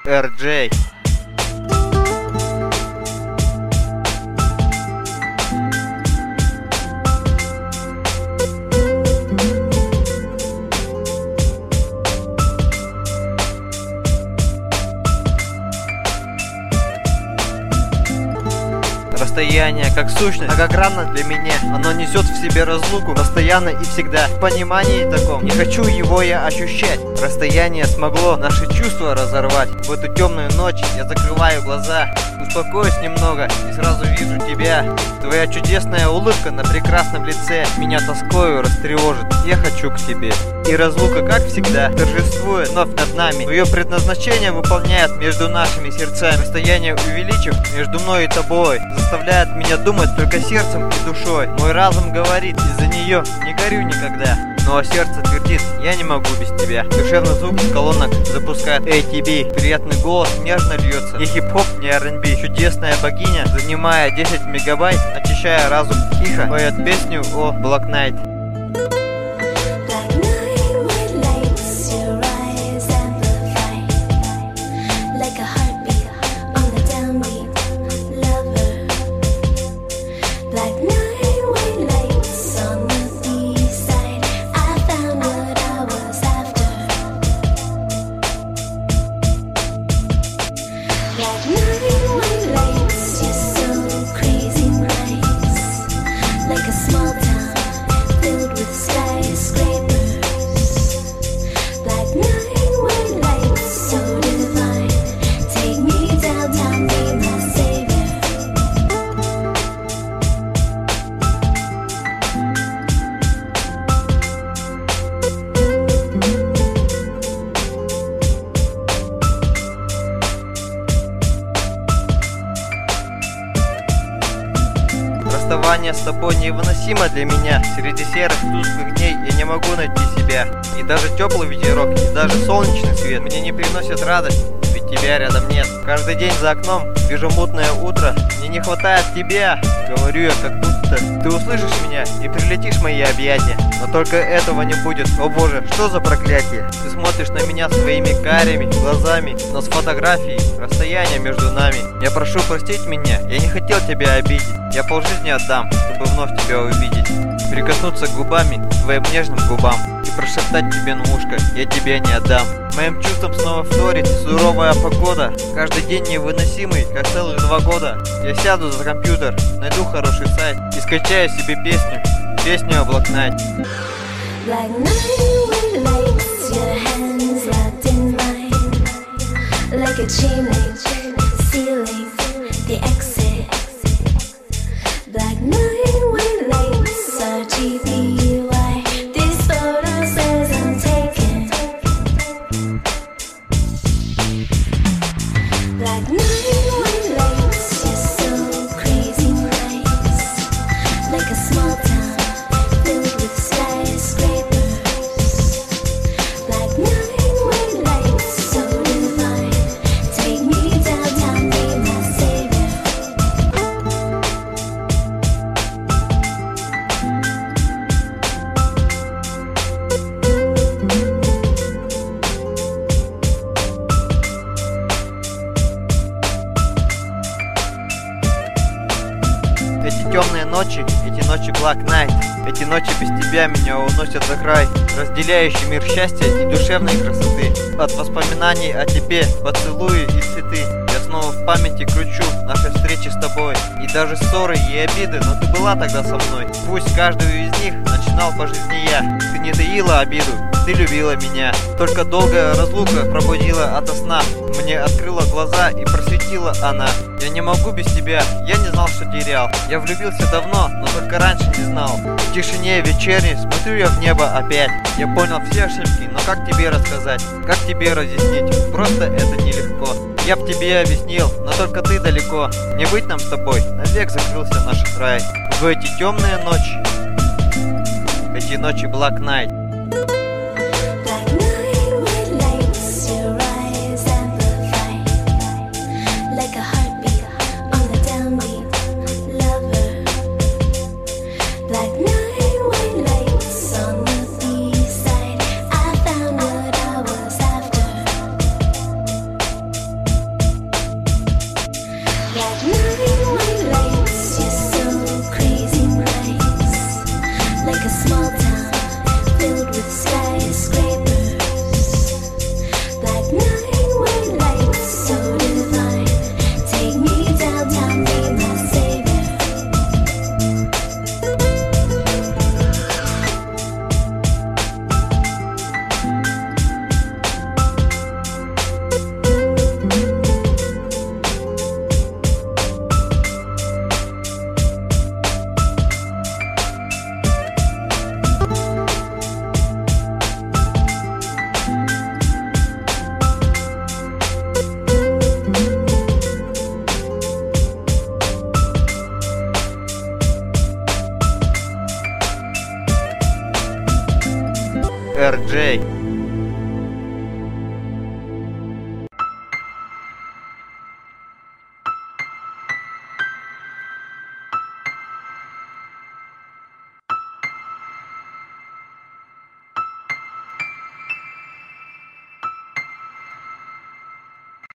RJ. Расстояние как сущность, многогранно для меня. Оно несет в себе разлуку постоянно и всегда. В понимании таком не хочу его я ощущать. Расстояние смогло наши чувства разорвать. В эту темную ночь я закрываю глаза, успокоюсь немного и сразу вижу тебя. Твоя чудесная улыбка на прекрасном лице меня тоскою растревожит. Я хочу к тебе. И разлука, как всегда, торжествует вновь над нами. Ее предназначение выполняет между нашими сердцами. Расстояние увеличив между мной и тобой заставляет меня думать только сердцем и душой. Мой разум говорит, из-за нее не горю никогда. Но сердце твердит, я не могу без тебя. Душевный звук с колонок запускает ATB. Приятный голос нежно льется. Не хип-хоп, не R&B. Чудесная богиня, занимая 10 мегабайт, очищая разум, тихо поет песню о Black Knight. Расставание с тобой невыносимо для меня. Среди серых тусклых дней я не могу найти себя. И даже теплый ветерок, и даже солнечный свет мне не приносят радость, ведь тебя рядом нет. Каждый день за окном вижу мутное утро. Мне не хватает тебя, говорю я, как будто ты услышишь меня и прилетишь в мои объятия. Но только этого не будет. О боже, что за проклятие? Ты смотришь на меня своими карими глазами, но с фотографией расстояние между нами. Я прошу простить меня, я не хотел тебя обидеть. Я полжизни отдам, чтобы вновь тебя увидеть. Прикоснуться губами к твоим нежным губам и прошептать тебе на ушко, я тебя не отдам. Моим чувствам снова вторит суровая погода. Каждый день невыносимый, как целых 2 года. Я сяду за компьютер, найду хороший сайт и скачаю себе песню о Black Knight. Black night with lights, your hands locked in mine, like a chimney, sealing the exit. Black night with lights, RGBY. This photo says I'm taken. Black night with lights, you're so crazy nice, like a small town filled with skyscrapers. Black night with lights, so divine. Take me downtown, be my savior. Эти темные ночи, эти ночи Black Knight, эти ночи без тебя меня уносят за край, разделяющий мир счастья и душевной красоты. От воспоминаний о тебе, поцелуи и цветы, я снова в памяти кручу наши встречи с тобой. И даже ссоры и обиды, но ты была тогда со мной. Пусть каждую из них начинал по жизни я. Ты не таила обиду, ты любила меня. Только долгая разлука пробудила ото сна. Мне открыла глаза и просветила она. Я не могу без тебя, я не знал, что терял. Я влюбился давно, но только раньше не знал. В тишине вечерней смотрю я в небо опять. Я понял все ошибки, но как тебе рассказать? Как тебе разъяснить? Просто это нелегко. Я б тебе объяснил, но только ты далеко. Не быть нам с тобой, навек закрылся наш рай. В эти темные ночи, эти ночи Black Knight. Black night with lights, your eyes amplify, like a heartbeat on the downbeat lover. Black night with lights on the B-side, I found what I was after. RJ.